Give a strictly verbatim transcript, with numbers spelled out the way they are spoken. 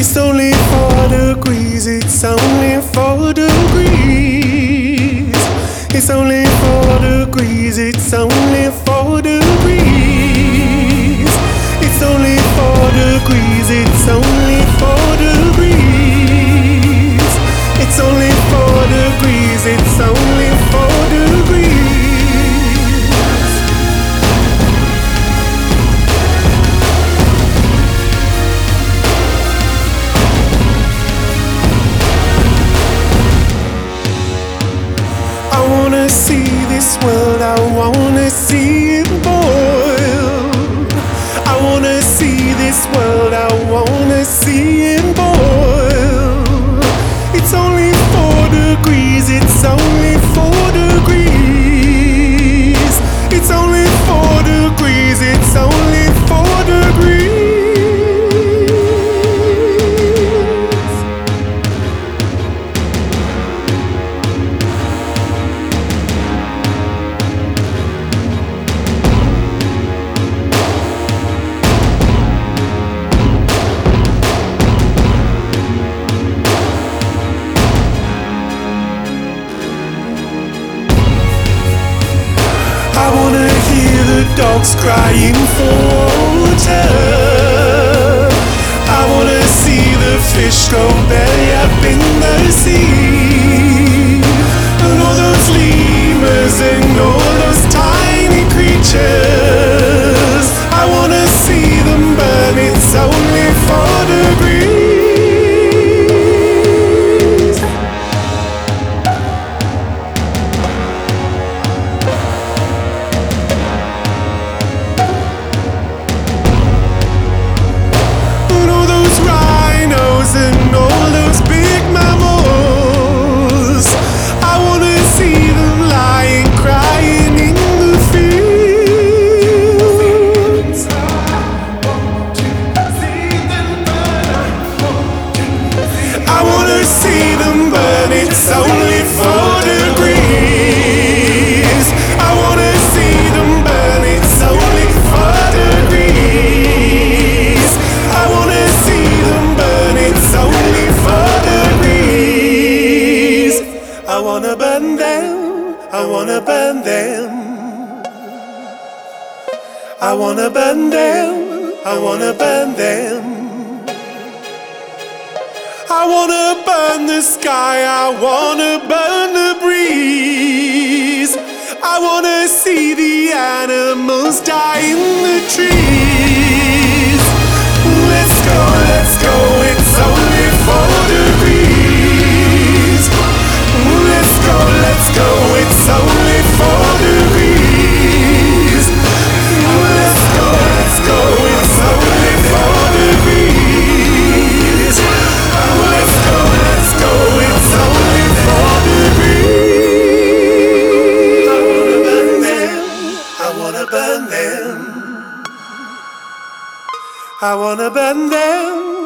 It's only four degrees, it's only four degrees. It's only four degrees, it's only four degrees. It's only four degrees, it's only four degrees. It's only four degrees, it's only four degrees. I wanna see this world, I wanna see it boil. I wanna see this world, I wanna see it boil. It's only four degrees, it's only four degrees. It's only four degrees, it's only four degrees. I wanna hear the dogs crying for water. I wanna see the fish go belly up in the sea. And all those lemurs and all those tiny creatures, I wanna see them burn, it's only four degrees. And all those big mammals, I wanna see them lying, crying in the fields. I wanna see them burn, it's only four degrees. I wanna see them burn, it's only four degrees. I wanna see them burn, it's only four degrees. I wanna burn them, I wanna burn them. I wanna burn them, I wanna burn them. I wanna burn the sky, I wanna burn the breeze. I wanna see the animals die in the trees. Let's go, let's go, it's only four degrees. Let's go, let's go, it's only four degrees. Let's go, let's go, it's only four degrees. Let's go, let's go, it's only four degrees. I wanna burn them, I wanna burn them. I wanna burn them.